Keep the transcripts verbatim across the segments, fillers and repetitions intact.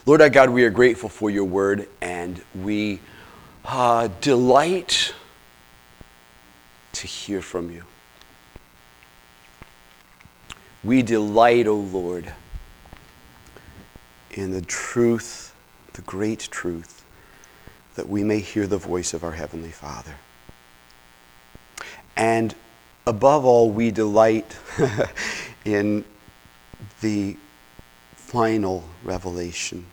Lord our God, we are grateful for your word, and we uh, delight to hear from you. We delight, O Lord, in the truth, the great truth, that we may hear the voice of our Heavenly Father. And above all, we delight in the final revelation,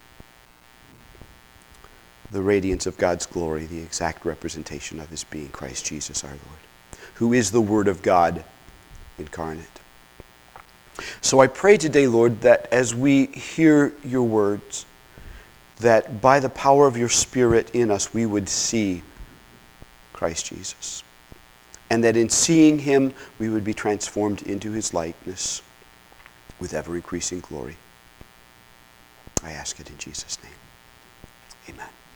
the radiance of God's glory, the exact representation of his being, Christ Jesus our Lord, who is the Word of God incarnate. So I pray today, Lord, that as we hear your words, that by the power of your Spirit in us, we would see Christ Jesus. And that in seeing him, we would be transformed into his likeness with ever-increasing glory. I ask it in Jesus' name.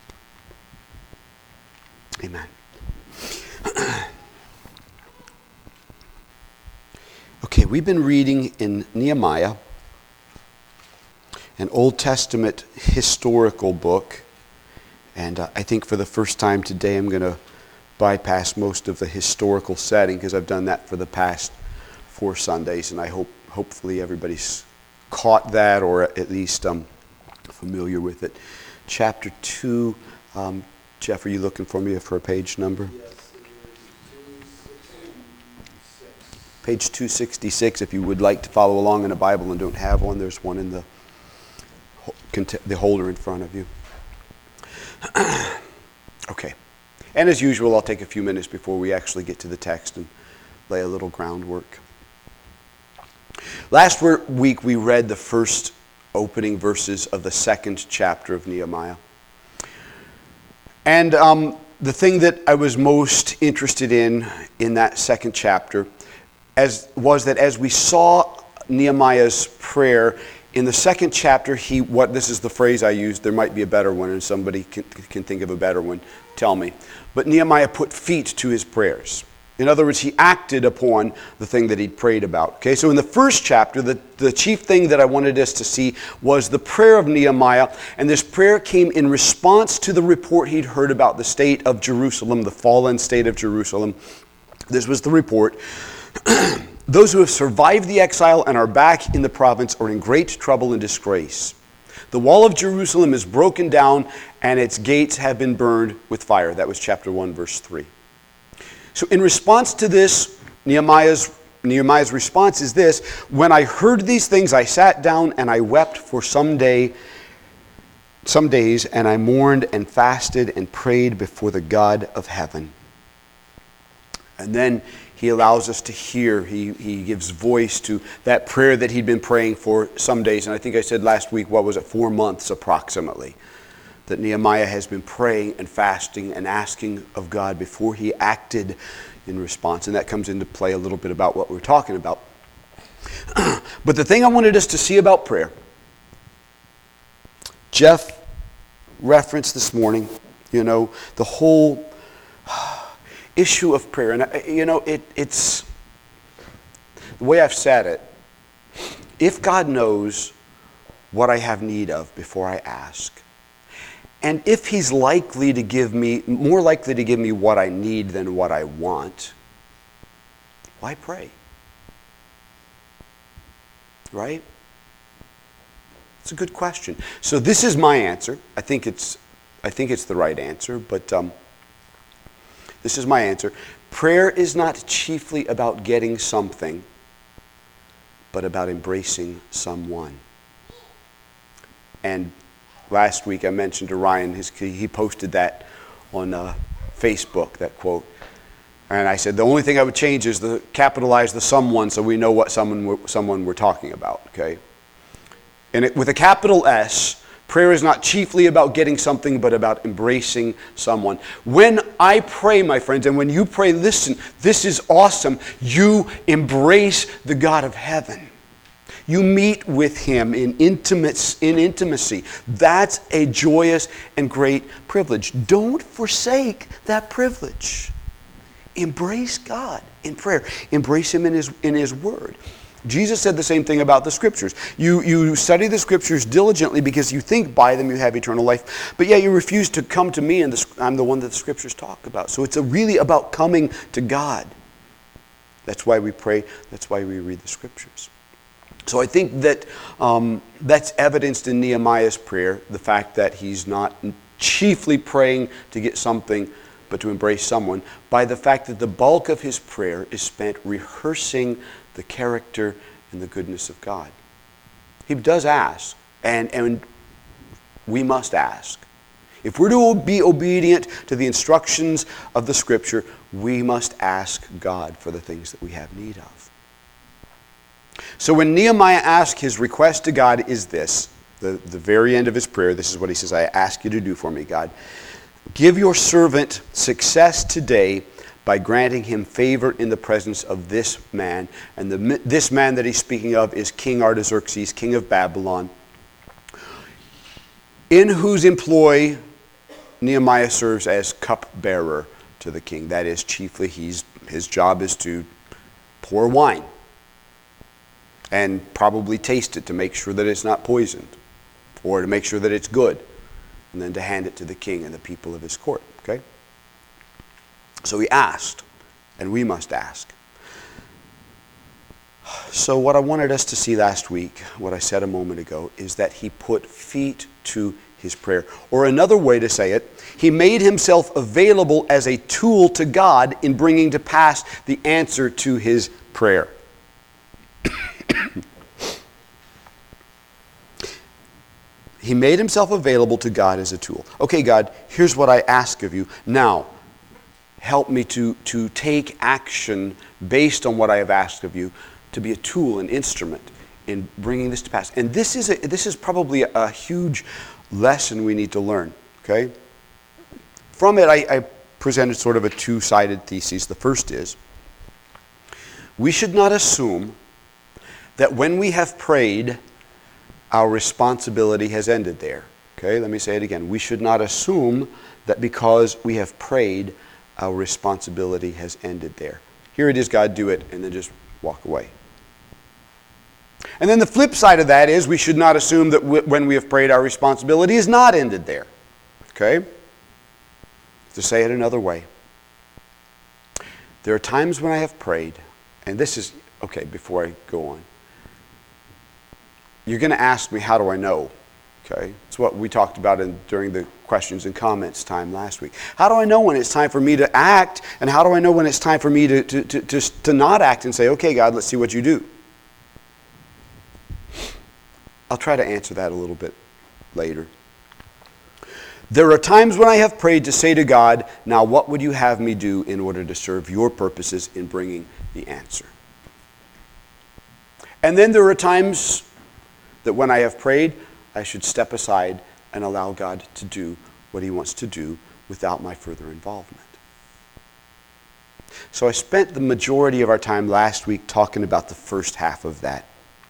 Amen. Amen. Okay, we've been reading in Nehemiah, an Old Testament historical book. And uh, I think for the first time today, I'm going to bypass most of the historical setting, because I've done that for the past four Sundays, and I hope hopefully everybody's caught that, or at least um, familiar with it. Chapter two, um, Jeff, are you looking for me for a page number? Yes, Page two sixty-six, if you would like to follow along in a Bible and don't have one, there's one in the, the holder in front of you. Okay. And as usual, I'll take a few minutes before we actually get to the text and lay a little groundwork. Last week, we read the first opening verses of the second chapter of Nehemiah. And um, the thing that I was most interested in in that second chapter as, was that as we saw Nehemiah's prayer, in the second chapter, he what this is the phrase I used. There might be a better one, and somebody can, can think of a better one. Tell me. But Nehemiah put feet to his prayers. In other words, he acted upon the thing that he'd prayed about. Okay, so in the first chapter, the, the chief thing that I wanted us to see was the prayer of Nehemiah, and this prayer came in response to the report he'd heard about the state of Jerusalem, the fallen state of Jerusalem. This was the report. Those who have survived the exile and are back in the province are in great trouble and disgrace. The wall of Jerusalem is broken down, and its gates have been burned with fire. That was chapter one, verse three. So in response to this, Nehemiah's, Nehemiah's response is this: when I heard these things, I sat down and I wept for some day, some days, and I mourned and fasted and prayed before the God of heaven. And then he allows us to hear, he, he gives voice to that prayer that he'd been praying for some days. And I think I said last week, what was it, four months approximately, that Nehemiah has been praying and fasting and asking of God before he acted in response. And that comes into play a little bit about what we're talking about. But the thing I wanted us to see about prayer, Jeff referenced this morning, you know, the whole issue of prayer. And, you know, it, it's, the way I've said it, if God knows what I have need of before I ask, and if he's likely to give me, more likely to give me what I need than what I want, why pray? Right? It's a good question. So this is my answer. I think it's, I think it's the right answer, but um, this is my answer. Prayer is not chiefly about getting something, but about embracing someone. And last week I mentioned to Ryan, his, he posted that on uh, Facebook, that quote. And I said, the only thing I would change is the capitalize the someone so we know what someone we're, someone we're talking about, okay? And it, with a capital S, prayer is not chiefly about getting something, but about embracing someone. When I pray, my friends, and when you pray, listen, this is awesome. You embrace the God of heaven. You meet with him in intimacy, in intimacy. That's a joyous and great privilege. Don't forsake that privilege. Embrace God in prayer. Embrace him in his, in his word. Jesus said the same thing about the Scriptures. You, you study the Scriptures diligently because you think by them you have eternal life, but yet you refuse to come to me, and the, I'm the one that the Scriptures talk about. So it's a really about coming to God. That's why we pray. That's why we read the Scriptures. So I think that um, that's evidenced in Nehemiah's prayer, the fact that he's not chiefly praying to get something, but to embrace someone, by the fact that the bulk of his prayer is spent rehearsing the character and the goodness of God. He does ask, and, and we must ask. If we're to be obedient to the instructions of the Scripture, we must ask God for the things that we have need of. So when Nehemiah asks, his request to God is this, the, the very end of his prayer, this is what he says, I ask you to do for me, God. Give your servant success today by granting him favor in the presence of this man. And the, this man that he's speaking of is King Artaxerxes, king of Babylon, in whose employ Nehemiah serves as cupbearer to the king. That is, chiefly he's, his job is to pour wine and probably taste it to make sure that it's not poisoned, or to make sure that it's good, and then to hand it to the king and the people of his court. Okay? So he asked, and we must ask. So what I wanted us to see last week, what I said a moment ago, is that he put feet to his prayer. Or another way to say it, he made himself available as a tool to God in bringing to pass the answer to his prayer. He made himself available to God as a tool. Okay, God, here's what I ask of you. Now, help me to, to take action based on what I have asked of you, to be a tool, an instrument in bringing this to pass. And this is, a, this is probably a, a huge lesson we need to learn, okay? From it, I, I presented sort of a two-sided thesis. The first is, we should not assume that when we have prayed, our responsibility has ended there. Okay, let me say it again. We should not assume that because we have prayed, our responsibility has ended there. Here it is, God, do it, and then just walk away. And then the flip side of that is we should not assume that w- when we have prayed, our responsibility is not ended there. Okay? To say it another way, there are times when I have prayed, and this is, okay, before I go on, you're going to ask me, how do I know? Okay, it's what we talked about in, during the questions and comments time last week. How do I know when it's time for me to act, and how do I know when it's time for me to, to, to, to, to not act and say, okay, God, let's see what you do? I'll try to answer that a little bit later. There are times when I have prayed to say to God, now what would you have me do in order to serve your purposes in bringing the answer? And then there are times that when I have prayed, I should step aside and allow God to do what he wants to do without my further involvement. So I spent the majority of our time last week talking about the first half of that.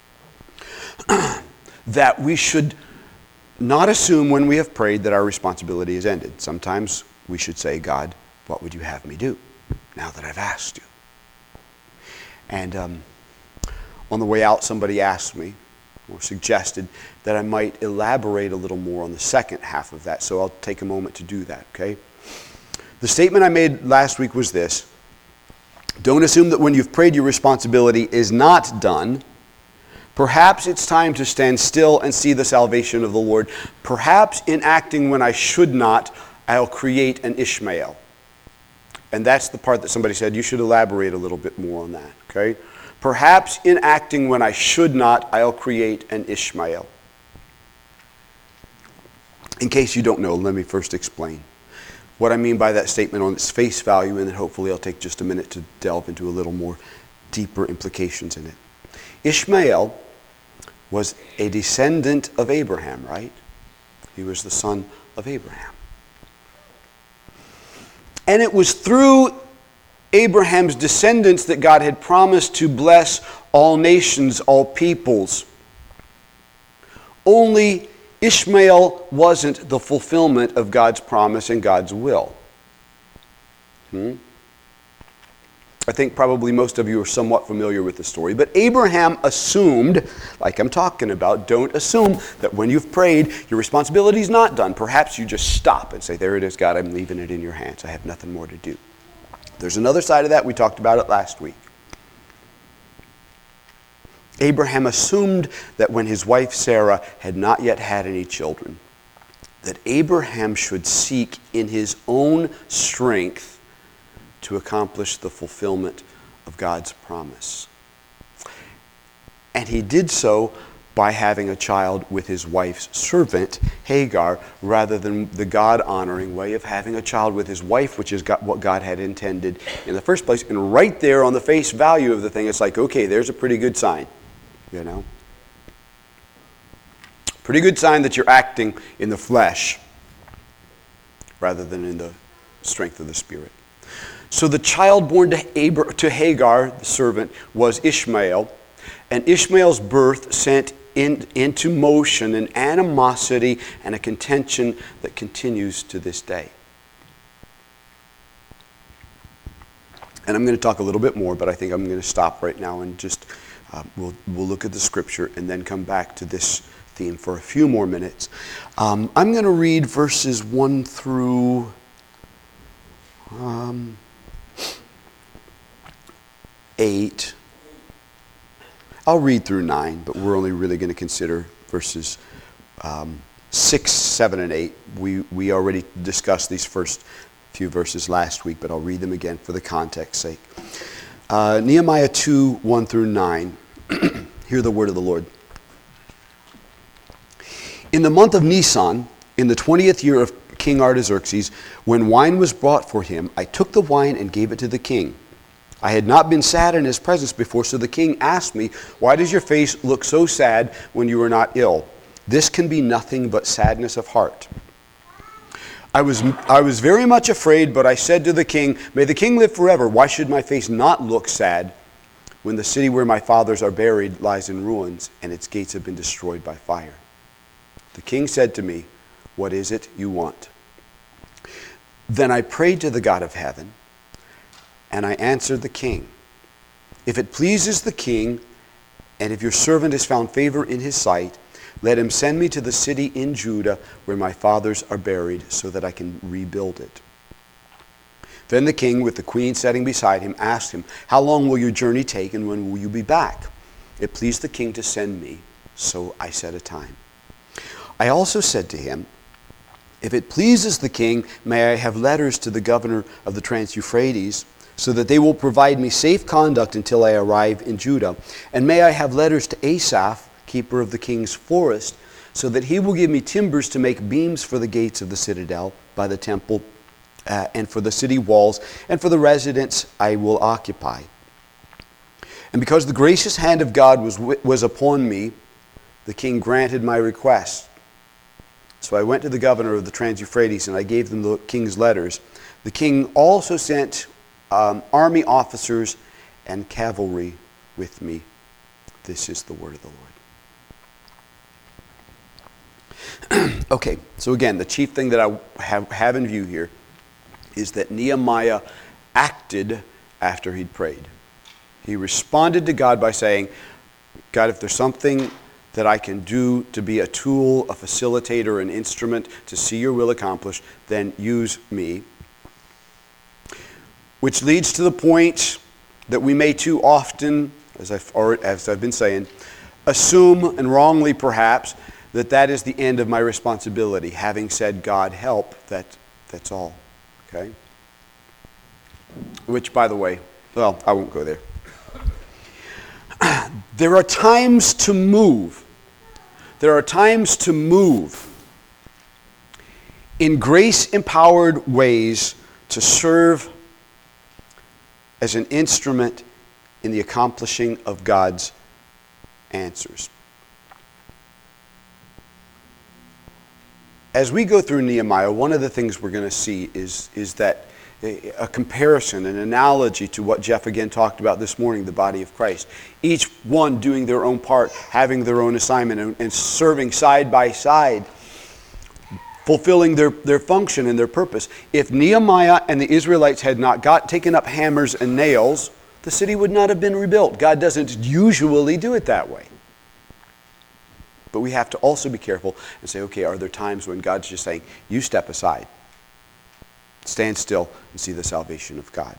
That we should not assume when we have prayed that our responsibility is ended. Sometimes we should say, God, what would you have me do now that I've asked you? And um, on the way out, somebody asked me, or suggested that I might elaborate a little more on the second half of that. So I'll take a moment to do that, okay? The statement I made last week was this: don't assume that when you've prayed your responsibility is not done. Perhaps it's time to stand still and see the salvation of the Lord. Perhaps in acting when I should not, I'll create an Ishmael. And that's the part that somebody said, you should elaborate a little bit more on that, okay? Perhaps in acting when I should not, I'll create an Ishmael. In case you don't know, let me first explain what I mean by that statement on its face value, and then hopefully I'll take just a minute to delve into a little more deeper implications in it. Ishmael was a descendant of Abraham, right? He was the son of Abraham. And it was through Abraham's descendants that God had promised to bless all nations, all peoples. Only Ishmael wasn't the fulfillment of God's promise and God's will. Hmm? I think probably most of you are somewhat familiar with the story. But Abraham assumed, like I'm talking about, don't assume that when you've prayed, your responsibility is not done. Perhaps you just stop and say, there it is, God, I'm leaving it in your hands. I have nothing more to do. There's another side of that. We talked about it last week. Abraham assumed that when his wife Sarah had not yet had any children, that Abraham should seek in his own strength to accomplish the fulfillment of God's promise. And he did so by having a child with his wife's servant, Hagar, rather than the God-honoring way of having a child with his wife, which is what God had intended in the first place. And right there on the face value of the thing, it's like, okay, there's a pretty good sign, you know? Pretty good sign that you're acting in the flesh rather than in the strength of the Spirit. So the child born to, Abra- to Hagar, the servant, was Ishmael. And Ishmael's birth sent in, into motion an animosity and a contention that continues to this day. And I'm going to talk a little bit more, but I think I'm going to stop right now and just uh, we'll, we'll look at the scripture and then come back to this theme for a few more minutes. Um, I'm going to read verses one through... Um, eight. I'll read through nine, but we're only really going to consider verses um, six, seven, and eight. We we already discussed these first few verses last week, but I'll read them again for the context's sake. Uh, Nehemiah two, one through nine. Hear the word of the Lord. In the month of Nisan, in the twentieth year of King Artaxerxes, when wine was brought for him, I took the wine and gave it to the king. I had not been sad in his presence before, so the king asked me, why does your face look so sad when you are not ill? This can be nothing but sadness of heart. I was, I was very much afraid, but I said to the king, may the king live forever. Why should my face not look sad when the city where my fathers are buried lies in ruins and its gates have been destroyed by fire? The king said to me, what is it you want? Then I prayed to the God of heaven, and I answered the king, if it pleases the king, and if your servant has found favor in his sight, let him send me to the city in Judah where my fathers are buried, so that I can rebuild it. Then the king, with the queen sitting beside him, asked him, how long will your journey take, and when will you be back? It pleased the king to send me, so I set a time. I also said to him, if it pleases the king, may I have letters to the governor of the Trans-Euphrates, so that they will provide me safe conduct until I arrive in Judah. And may I have letters to Asaph, keeper of the king's forest, so that he will give me timbers to make beams for the gates of the citadel by the temple, uh, and for the city walls, and for the residence I will occupy. And because the gracious hand of God was, was upon me, the king granted my request. So I went to the governor of the Trans-Euphrates, and I gave them the king's letters. The king also sent um, army officers and cavalry with me. This is the word of the Lord. Okay, so again, the chief thing that I have, have in view here is that Nehemiah acted after he'd prayed. He responded to God by saying, God, if there's something that I can do to be a tool, a facilitator, an instrument to see your will accomplished, then use me. Which leads to the point that we may too often, as I've, already, as I've been saying, assume, and wrongly perhaps, that that is the end of my responsibility. Having said, God help, that, that's all. Okay? Which, by the way, well, I won't go there. There are times to move. There are times to move in grace-empowered ways to serve as an instrument in the accomplishing of God's answers. As we go through Nehemiah, one of the things we're going to see is, is that a, a comparison, an analogy to what Jeff again talked about this morning, the body of Christ. Each one doing their own part, having their own assignment, and, and serving side by side. fulfilling their, their function and their purpose. If Nehemiah and the Israelites had not got taken up hammers and nails, the city would not have been rebuilt. God doesn't usually do it that way. But we have to also be careful and say, okay, are there times when God's just saying, you step aside, stand still and see the salvation of God?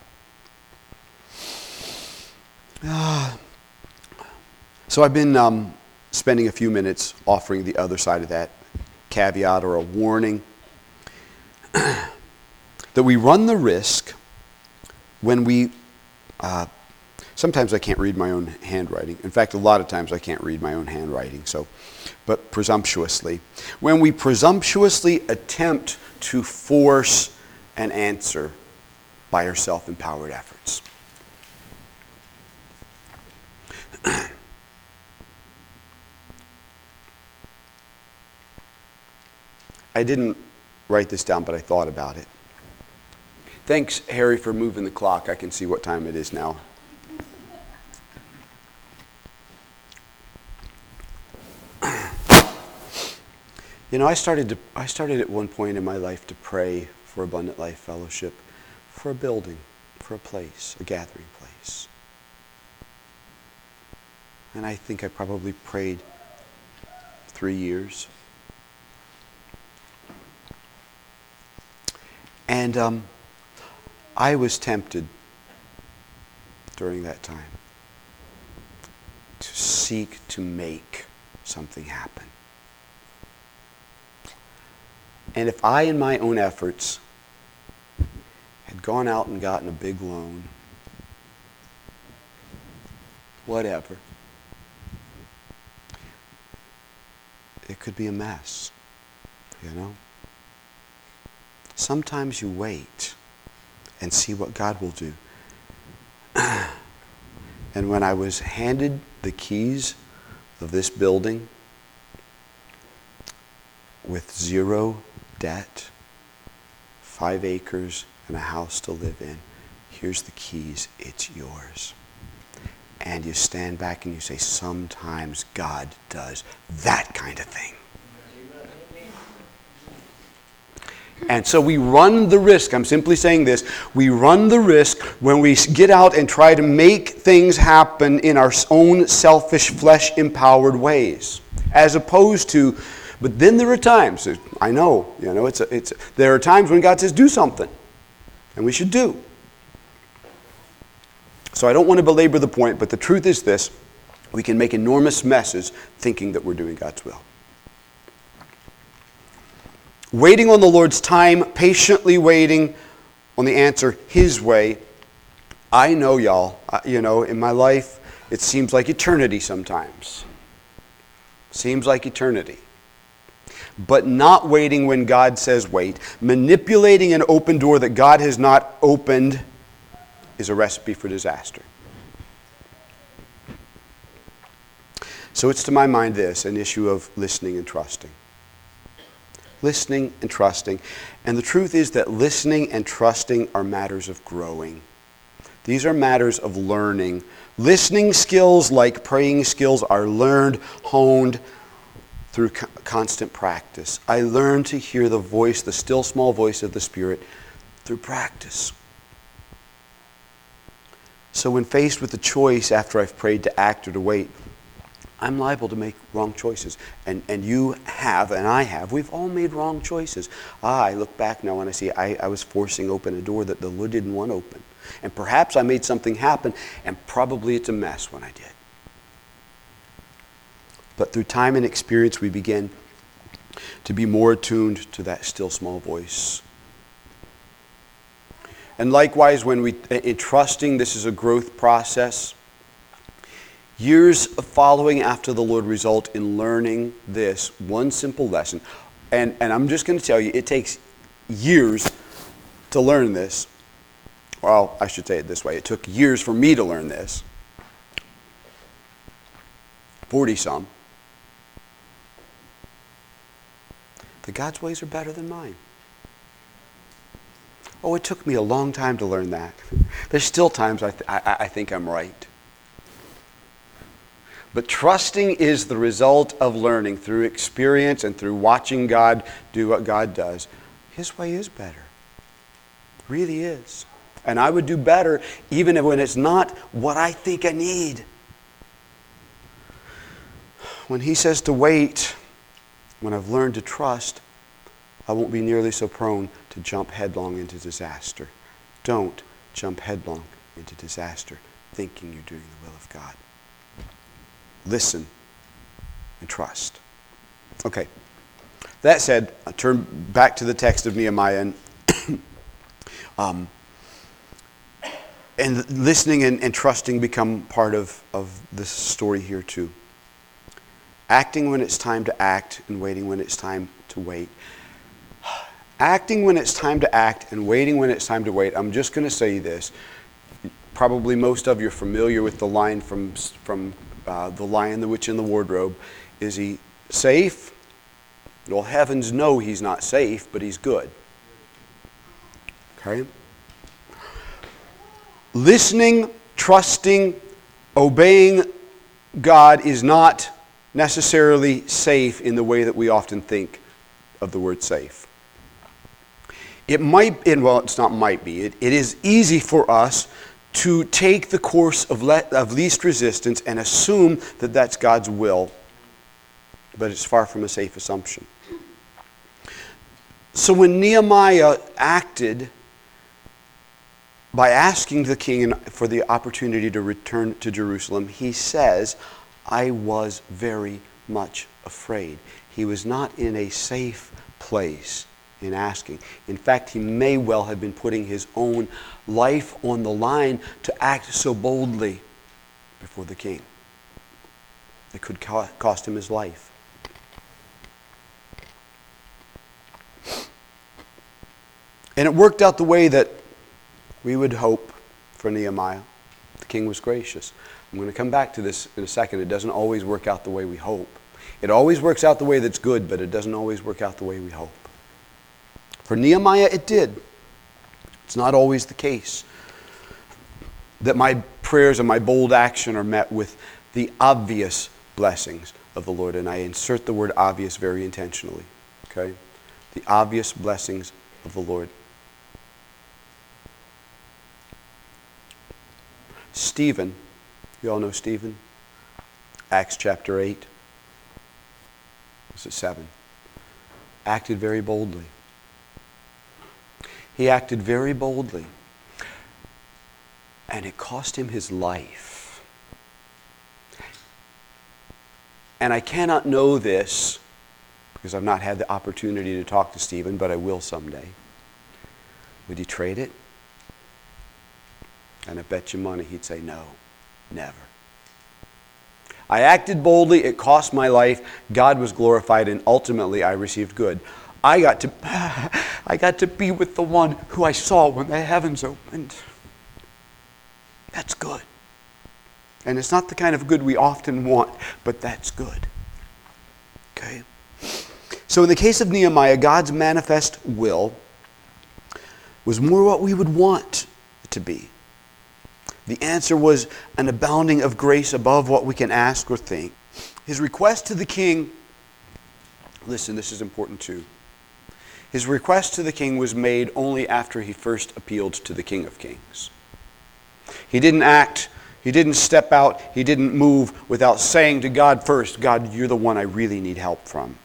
Ah. So I've been um, spending a few minutes offering the other side of that caveat or a warning that we run the risk when we, uh, sometimes I can't read my own handwriting. In fact, a lot of times I can't read my own handwriting, so, but presumptuously. When we presumptuously attempt to force an answer by our self-empowered efforts. I didn't write this down, but I thought about it. Thanks, Harry, for moving the clock. I can see what time it is now. You know, I started to, I started at one point in my life to pray for Abundant Life Fellowship, for a building, for a place, a gathering place. And I think I probably prayed three years. And um, I was tempted during that time to seek to make something happen. And if I, in my own efforts, had gone out and gotten a big loan, whatever, it could be a mess, you know? Sometimes you wait and see what God will do. And when I was handed the keys of this building with zero debt, five acres and a house to live in, here's the keys, it's yours. And you stand back and you say, sometimes God does that kind of thing. And so we run the risk, I'm simply saying this, we run the risk when we get out and try to make things happen in our own selfish, flesh-empowered ways. As opposed to, but then there are times, I know, you know, it's a, it's a, there are times when God says, do something. And we should do. So I don't want to belabor the point, but the truth is this, we can make enormous messes thinking that we're doing God's will. Waiting on the Lord's time, patiently waiting on the answer His way. I know, y'all, you know, in my life, it seems like eternity sometimes. Seems like eternity. But not waiting when God says wait, manipulating an open door that God has not opened is a recipe for disaster. So it's to my mind this, an issue of listening and trusting. Listening and trusting. And the truth is that listening and trusting are matters of growing. These are matters of learning. Listening skills, like praying skills, are learned, honed through co- constant practice. I learned to hear the voice, the still small voice of the Spirit, through practice. So when faced with the choice after I've prayed to act or to wait, I'm liable to make wrong choices. And and you have, and I have. We've all made wrong choices. Ah, I look back now and I see I, I was forcing open a door that the Lord didn't want open. And perhaps I made something happen, and probably it's a mess when I did. But through time and experience, we begin to be more attuned to that still small voice. And likewise, when we, in trusting, this is a growth process. Years of following after the Lord result in learning this one simple lesson. And, and I'm just going to tell you, it takes years to learn this. Well, I should say it this way. It took years for me to learn this. forty-some. That God's ways are better than mine. Oh, it took me a long time to learn that. There's still times I, th- I, I think I'm right. But trusting is the result of learning through experience and through watching God do what God does. His way is better. Really is. And I would do better even when it's not what I think I need. When he says to wait, when I've learned to trust, I won't be nearly so prone to jump headlong into disaster. Don't jump headlong into disaster thinking you're doing the will of God. Listen and trust. Okay. That said, I turn back to the text of Nehemiah, and um, and listening and, and trusting become part of, of this story here too. Acting when it's time to act and waiting when it's time to wait. Acting when it's time to act and waiting when it's time to wait. I'm just going to say this. Probably most of you are familiar with the line from, from uh, The Lion, the Witch, and the Wardrobe. Is he safe? Well, heavens no, he's not safe, but he's good. Okay? Listening, trusting, obeying God is not necessarily safe in the way that we often think of the word safe. It might, and well, it's not might be, it, it is easy for us to take the course of, le, of least resistance and assume that that's God's will, but it's far from a safe assumption. So when Nehemiah acted by asking the king for the opportunity to return to Jerusalem, he says, I was very much afraid. He was not in a safe place in asking. In fact, he may well have been putting his own life on the line to act so boldly before the king. It could co- cost him his life. And it worked out the way that we would hope for Nehemiah. The king was gracious. I'm going to come back to this in a second. It doesn't always work out the way we hope. It always works out the way that's good, but it doesn't always work out the way we hope. For Nehemiah, it did. It's not always the case that my prayers and my bold action are met with the obvious blessings of the Lord. And I insert the word obvious very intentionally. Okay? The obvious blessings of the Lord. Stephen, you all know Stephen? Acts chapter eight. This is seven. Acted very boldly. He acted very boldly. And it cost him his life. And I cannot know this because I've not had the opportunity to talk to Stephen, but I will someday. Would he trade it? And I bet you money he'd say no, never. I acted boldly, it cost my life, God was glorified, and ultimately I received good. I got to I got to be with the one who I saw when the heavens opened. That's good. And it's not the kind of good we often want, but that's good. Okay? So in the case of Nehemiah, God's manifest will was more what we would want it to be. The answer was an abounding of grace above what we can ask or think. His request to the king, listen, this is important too. His request to the king was made only after he first appealed to the King of Kings. He didn't act, he didn't step out, he didn't move without saying to God first, God, you're the one I really need help from.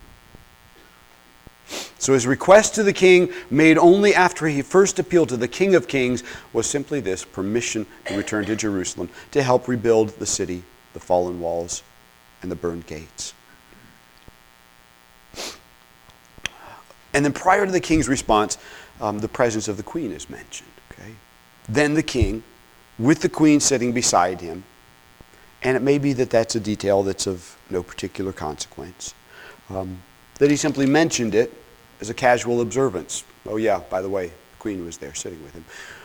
So his request to the king, made only after he first appealed to the King of Kings, was simply this: permission to return to Jerusalem to help rebuild the city, the fallen walls, and the burned gates. And then prior to the king's response, um, the presence of the queen is mentioned. Okay? Then the king, with the queen sitting beside him, and it may be that that's a detail that's of no particular consequence, um, that he simply mentioned it as a casual observance. Oh yeah, by the way, the queen was there sitting with him.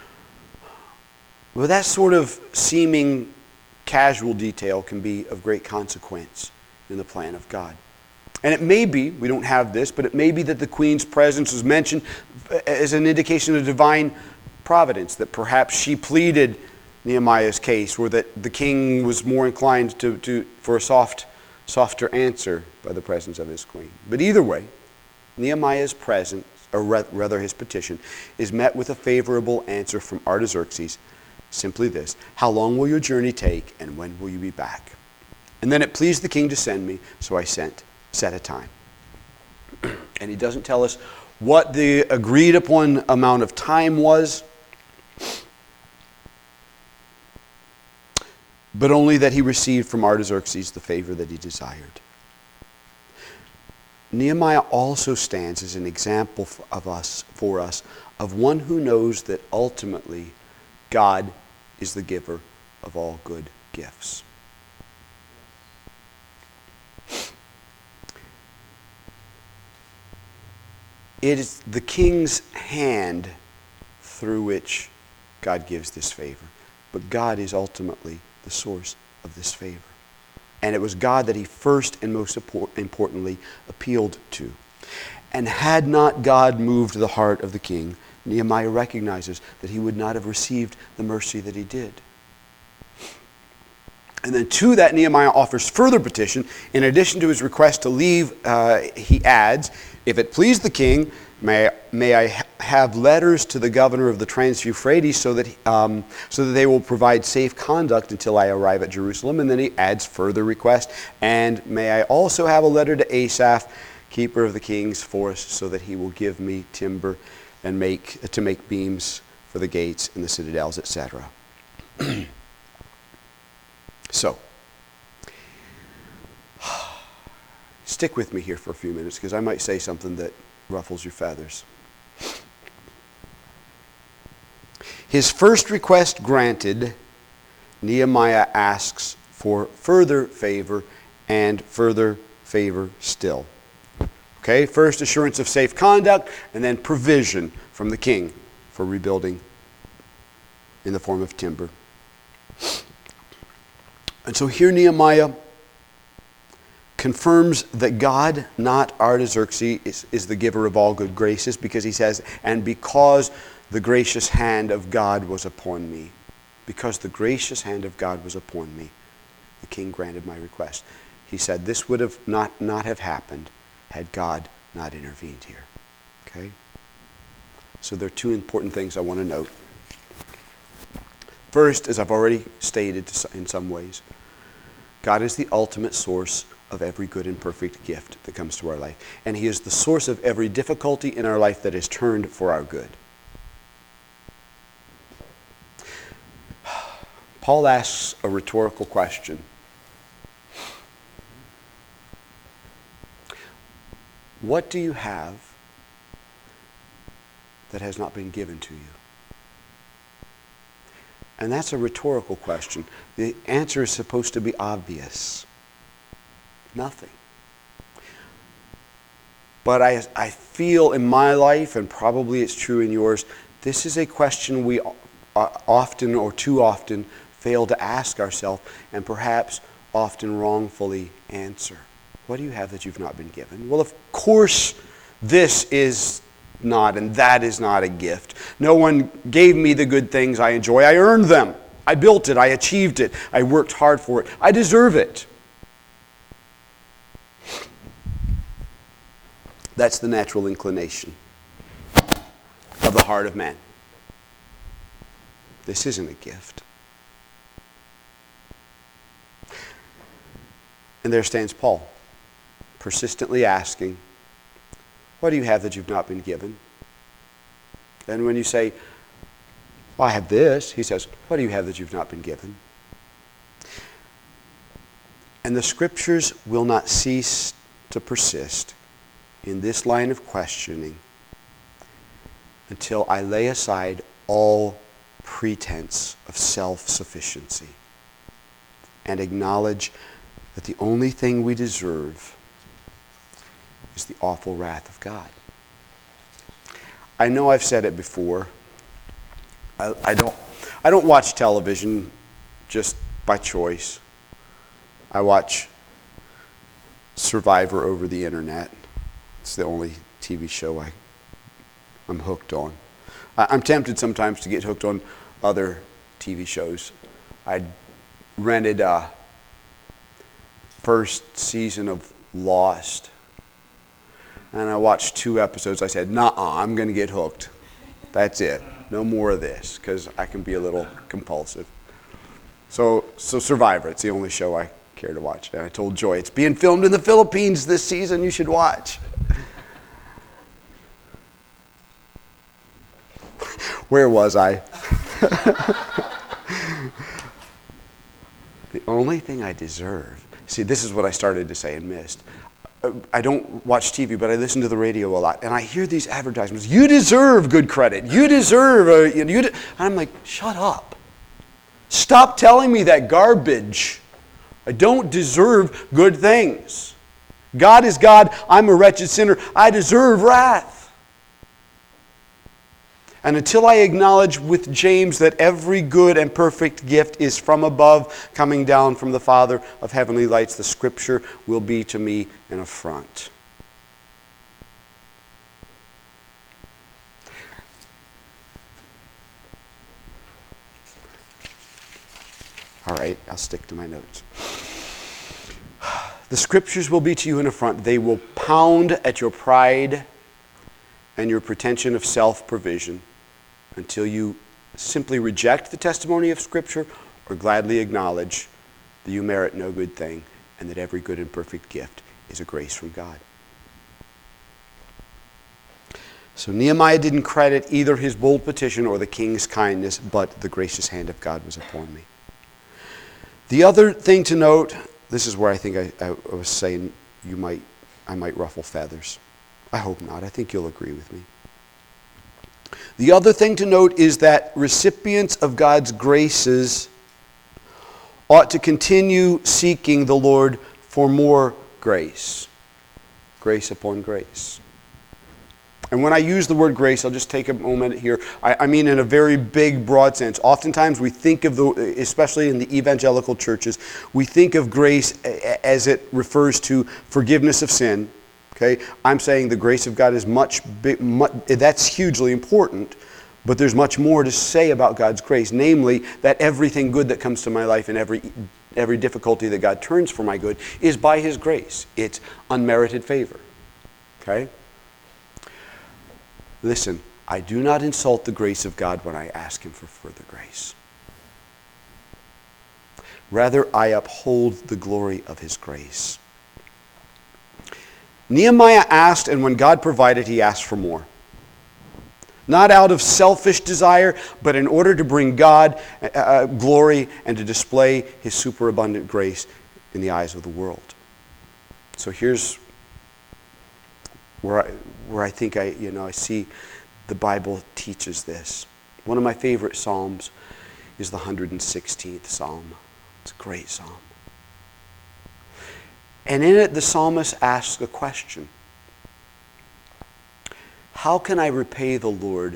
Well, that sort of seeming casual detail can be of great consequence in the plan of God. And it may be, we don't have this, but it may be that the queen's presence was mentioned as an indication of divine providence, that perhaps she pleaded Nehemiah's case, or that the king was more inclined to, to for a soft, softer answer by the presence of his queen. But either way, Nehemiah's presence, or rather his petition, is met with a favorable answer from Artaxerxes. Simply this: how long will your journey take, and when will you be back? And then it pleased the king to send me, so I sent, set a time. And he doesn't tell us what the agreed upon amount of time was, but only that he received from Artaxerxes the favor that he desired. Nehemiah also stands as an example of us, for us, of one who knows that ultimately God is the giver of all good gifts. It is the king's hand through which God gives this favor. But God is ultimately the source of this favor. And it was God that he first and most importantly appealed to. And had not God moved the heart of the king, Nehemiah recognizes that he would not have received the mercy that he did. And then to that, Nehemiah offers further petition. In addition to his request to leave, uh, he adds, if it please the king, may, may I ha- have letters to the governor of the Trans-Euphrates so that, um, so that they will provide safe conduct until I arrive at Jerusalem. And then he adds further request, and may I also have a letter to Asaph, keeper of the king's forest, so that he will give me timber and make to make beams for the gates and the citadels, et cetera. So, stick with me here for a few minutes, because I might say something that ruffles your feathers. His first request granted, Nehemiah asks for further favor and further favor still. Okay, first assurance of safe conduct, and then provision from the king for rebuilding in the form of timber. And so here Nehemiah confirms that God, not Artaxerxes, is, is the giver of all good graces, because he says, and because the gracious hand of God was upon me. Because the gracious hand of God was upon me, the king granted my request. He said this would have not, not have happened had God not intervened here. Okay? So there are two important things I want to note. First, as I've already stated in some ways, God is the ultimate source of every good and perfect gift that comes to our life. And he is the source of every difficulty in our life that is turned for our good. Paul asks a rhetorical question. What do you have that has not been given to you? And that's a rhetorical question. The answer is supposed to be obvious. Nothing. But I, I feel in my life, and probably it's true in yours, this is a question we often or too often fail to ask ourselves, and perhaps often wrongfully answer. What do you have that you've not been given? Well, of course, this is not, and that is not a gift. No one gave me the good things I enjoy. I earned them. I built it. I achieved it. I worked hard for it. I deserve it. That's the natural inclination of the heart of man. This isn't a gift. And there stands Paul, persistently asking, what do you have that you've not been given? And when you say, well, I have this, he says, what do you have that you've not been given? And the scriptures will not cease to persist in this line of questioning until I lay aside all pretense of self-sufficiency and acknowledge that the only thing we deserve is the awful wrath of God. I know I've said it before. I, I don't I don't watch television just by choice. I watch Survivor over the internet. It's the only T V show I, I'm hooked on. I, I'm tempted sometimes to get hooked on other T V shows. I rented a first season of Lost, and I watched two episodes. I said, "Nuh-uh, I'm going to get hooked. That's it. No more of this," because I can be a little compulsive. So, so Survivor. It's the only show I care to watch. And I told Joy, it's being filmed in the Philippines this season. You should watch. Where was I? The only thing I deserve. See, this is what I started to say and missed. I don't watch T V, but I listen to the radio a lot, and I hear these advertisements. You deserve good credit. You deserve a. You de-. And I'm like, shut up. Stop telling me that garbage. I don't deserve good things. God is God. I'm a wretched sinner. I deserve wrath. And until I acknowledge with James that every good and perfect gift is from above, coming down from the Father of heavenly lights, the Scripture will be to me an affront. All right, I'll stick to my notes. The Scriptures will be to you an affront. They will pound at your pride and your pretension of self-provision, until you simply reject the testimony of Scripture or gladly acknowledge that you merit no good thing and that every good and perfect gift is a grace from God. So Nehemiah didn't credit either his bold petition or the king's kindness, but the gracious hand of God was upon me. The other thing to note, this is where I think I, I was saying you might, I might ruffle feathers. I hope not. I think you'll agree with me. The other thing to note is that recipients of God's graces ought to continue seeking the Lord for more grace. Grace upon grace. And when I use the word grace, I'll just take a moment here. I, I mean in a very big, broad sense. Oftentimes we think of, the, especially in the evangelical churches, we think of grace as it refers to forgiveness of sin. Okay, I'm saying the grace of God is much, big, much, that's hugely important, but there's much more to say about God's grace, namely that everything good that comes to my life and every, every difficulty that God turns for my good is by His grace. It's unmerited favor. Okay? Listen, I do not insult the grace of God when I ask Him for further grace. Rather, I uphold the glory of His grace. Nehemiah asked, and when God provided, he asked for more. Not out of selfish desire, but in order to bring God uh, glory and to display His superabundant grace in the eyes of the world. So here's where I, where I think I, you know, I see the Bible teaches this. One of my favorite Psalms is the one hundred sixteenth Psalm. It's a great psalm. And in it, the psalmist asks a question. How can I repay the Lord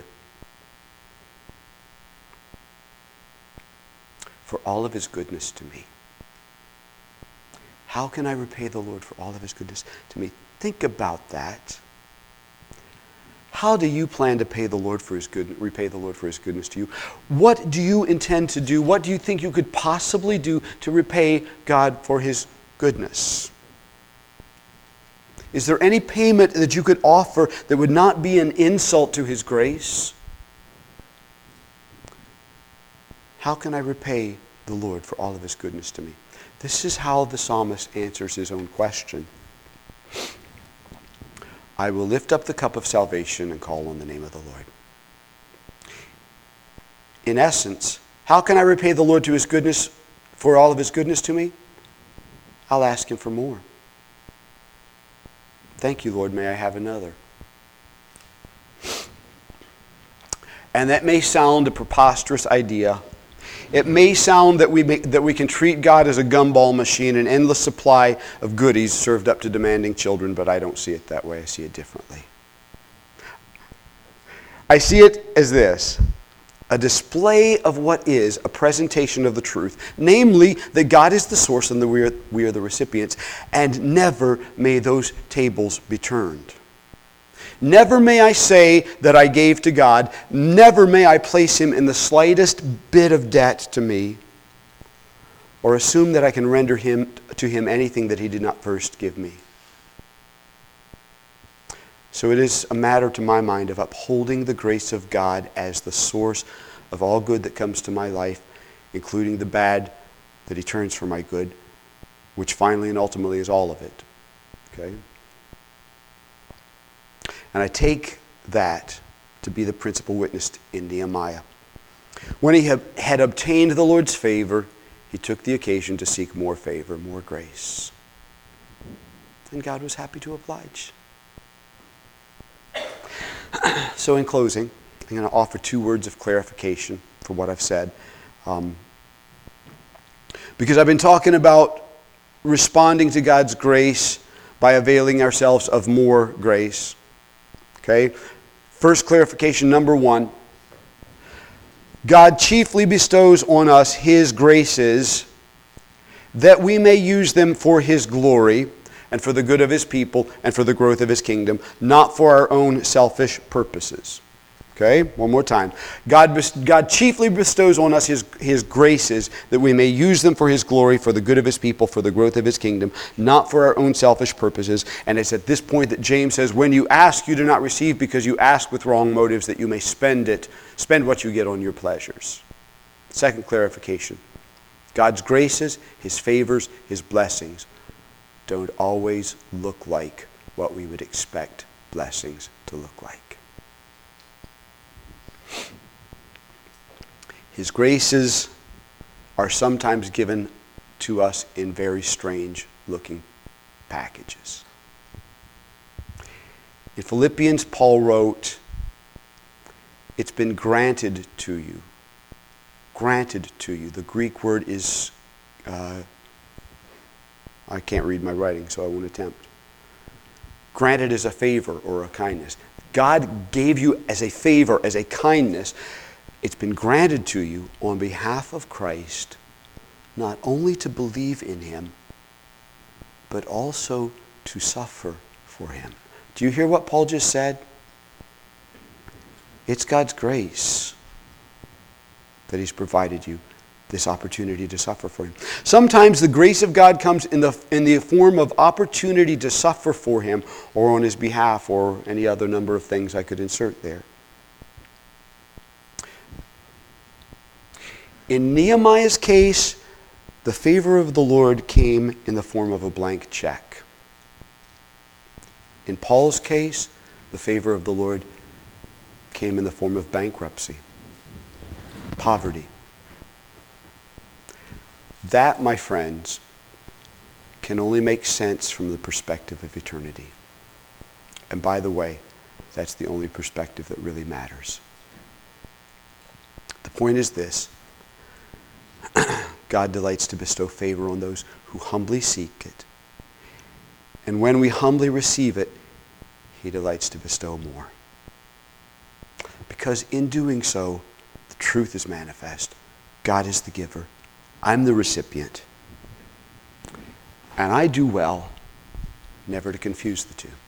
for all of His goodness to me? How can I repay the Lord for all of His goodness to me? Think about that. How do you plan to pay the Lord for His good, repay the Lord for His goodness to you? What do you intend to do? What do you think you could possibly do to repay God for His goodness? Is there any payment that you could offer that would not be an insult to His grace? How can I repay the Lord for all of His goodness to me? This is how the psalmist answers his own question. I will lift up the cup of salvation and call on the name of the Lord. In essence, how can I repay the Lord to His goodness, for all of His goodness to me? I'll ask Him for more. Thank you, Lord, may I have another. And that may sound a preposterous idea. It may sound that we may, that we can treat God as a gumball machine, an endless supply of goodies served up to demanding children, but I don't see it that way. I see it differently. I see it as this: a display of what is a presentation of the truth, namely that God is the source and that we are, we are the recipients, and never may those tables be turned. Never may I say that I gave to God. Never may I place him in the slightest bit of debt to me, or assume that I can render him to him anything that he did not first give me. So it is a matter, to my mind, of upholding the grace of God as the source of all good that comes to my life, including the bad that he turns for my good, which finally and ultimately is all of it. Okay? And I take that to be the principal witness in Nehemiah. When he had obtained the Lord's favor, he took the occasion to seek more favor, more grace. And God was happy to oblige. So in closing, I'm going to offer two words of clarification for what I've said. Um, because I've been talking about responding to God's grace by availing ourselves of more grace. Okay? First clarification, number one. God chiefly bestows on us his graces that we may use them for his glory and for the good of his people and for the growth of his kingdom, not for our own selfish purposes. Okay, one more time. God, God chiefly bestows on us his, his graces that we may use them for his glory, for the good of his people, for the growth of his kingdom, not for our own selfish purposes. And it's at this point that James says, when you ask, you do not receive because you ask with wrong motives, that you may spend it, spend what you get on your pleasures. Second clarification. God's graces, his favors, his blessings don't always look like what we would expect blessings to look like. His graces are sometimes given to us in very strange looking packages. In Philippians, Paul wrote, it's been granted to you. Granted to you. The Greek word is, uh, I can't read my writing, so I won't attempt. Granted is a favor or a kindness. God gave you as a favor, as a kindness. It's been granted to you on behalf of Christ, not only to believe in him, but also to suffer for him. Do you hear what Paul just said? It's God's grace that he's provided you this opportunity to suffer for him. Sometimes the grace of God comes in the, in the form of opportunity to suffer for him or on his behalf, or any other number of things I could insert there. In Nehemiah's case, the favor of the Lord came in the form of a blank check. In Paul's case, the favor of the Lord came in the form of bankruptcy, poverty. That, my friends, can only make sense from the perspective of eternity. And by the way, that's the only perspective that really matters. The point is this. God delights to bestow favor on those who humbly seek it. And when we humbly receive it, he delights to bestow more. Because in doing so, the truth is manifest. God is the giver. I'm the recipient. And I do well never to confuse the two.